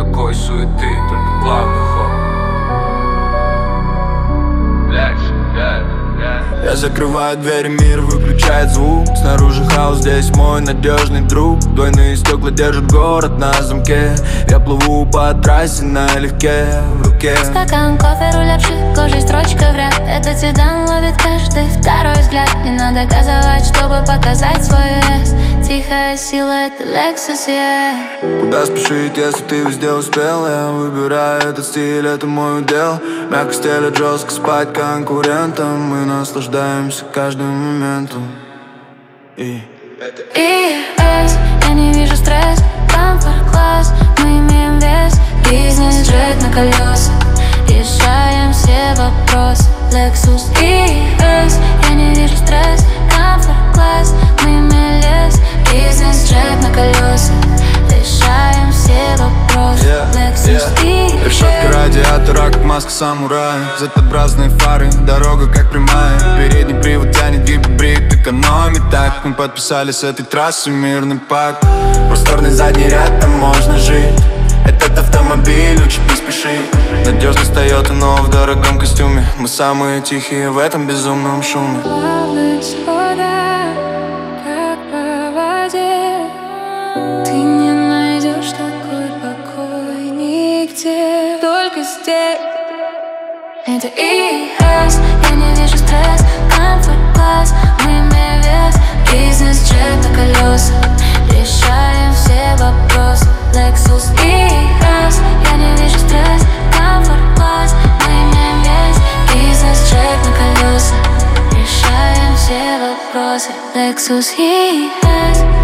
никакой суеты, только плавный ход. Я закрываю двери, мир выключает звук. Снаружи хаос, здесь мой надежный друг. Двойные стекла держат город на замке. Я плыву по трассе налегке, в руке стакан кофе, руль обшит кожей, строчка в ряд. Этот седан ловит каждый второй взгляд. Не надо доказывать, чтобы показать свой вес. Тихая сила, это Lexus, yeah. Куда спешить, если ты везде успел? Я выбираю этот стиль, это мой удел. Мягко стелят, жестко спать конкурентам. Мы наслаждаемся каждым моментом. ES, я не вижу стресс. Комфорт-класс, мы имеем вес. Бизнес-джет на колесах, решаем все вопросы. Lexus ES, я не вижу стресс. Комфорт-класс, мы имеем вес. Бизнес-джет на колесах, решаем все вопросы. Lexus ES. Решетка радиатора, как маска самурая. Z-образные фары, дорога как прямая. Передний привод тянет гибрид, экономит так. Мы подписали с этой трассы мирный пакт. Просторный задний ряд, там можно жить. Этот автомобиль учит не спешить. Надежность Toyota, но в дорогом костюме. Мы самые тихие в этом безумном шуме. Плавных сходах, как по воде. Ты не найдешь такой покой нигде, только здесь. Это ES, я не вижу стресс. Комфорт-класс, мы имеем вес. Бизнес-джет на колесах, решаем все вопросы. Lexus ES, я не вижу стресс. Комфорт-класс, мы имеем вес. Бизнес-джет на колесах, решаем все вопросы. Lexus ES.